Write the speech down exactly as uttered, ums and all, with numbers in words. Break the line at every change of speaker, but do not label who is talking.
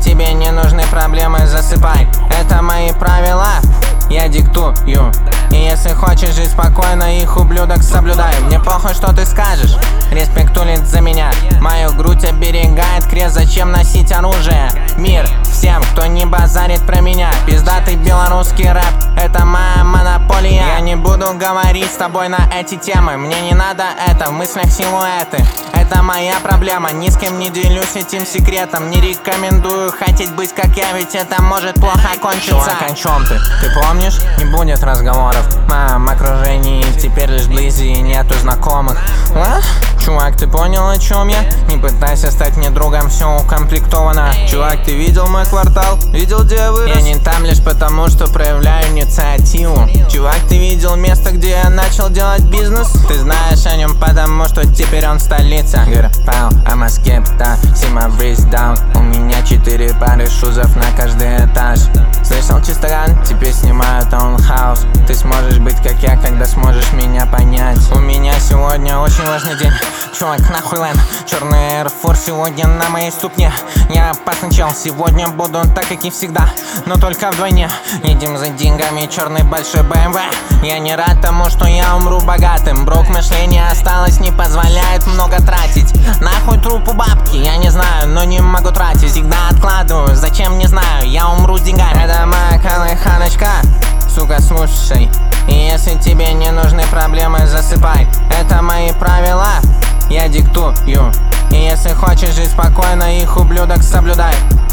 тебе не нужны проблемы, засыпай. Это мои правила, я диктую. И если хочешь жить спокойно, их, ублюдок, соблюдай. Мне похуй, что ты скажешь, респектулит за меня. Мою грудь оберегает крест, зачем носить оружие? Мир всем, кто не базарит про меня. Пиздатый белорусский рэп, это моя монополия. Я не буду говорить с тобой на эти темы, мне не надо это, в мыслях силуэты. Это моя проблема, ни с кем не делюсь этим секретом. Не рекомендую хотеть быть как я, ведь это может плохо кончиться. Чувак, о чем ты? Ты помнишь? Не будет разговоров в моем окружении, теперь лишь вблизи и нету знакомых. А? Чувак, ты понял, о чем я? Не пытайся стать мне другом, все укомплектовано. Чувак, ты видел мой квартал? Видел, где я вырос? Я не там лишь потому, что проявляю инициативу. Чувак, ты видел место, где я начал делать бизнес? Ты знаешь о нем, потому что теперь он столица. Пау, I'm a skepta, see my wrist down. У меня четыре пары шузов на каждый этаж. Слышал чистоган? Теперь снимаю таунхаус. Ты сможешь быть как я, когда сможешь меня понять. У меня сегодня очень важный день. Чувак, нахуй лэн, черный Air Force сегодня на моей ступне. Я опасный чел, сегодня буду так, как и всегда, но только вдвойне. Едем за деньгами, черный большой бэ эм вэ. Я не рад тому, что я умру богатым. Брок мышления осталось, не позволяет много тратить. Нахуй трупу бабки, я не знаю, но не могу тратить. Всегда откладываю, зачем, не знаю, я умру с деньгами. Это моя колыханочка, сука, слушай. И если тебе не нужны проблемы, засыпай. Это мои правила, я диктую. И если хочешь жить спокойно, их, ублюдок, соблюдай.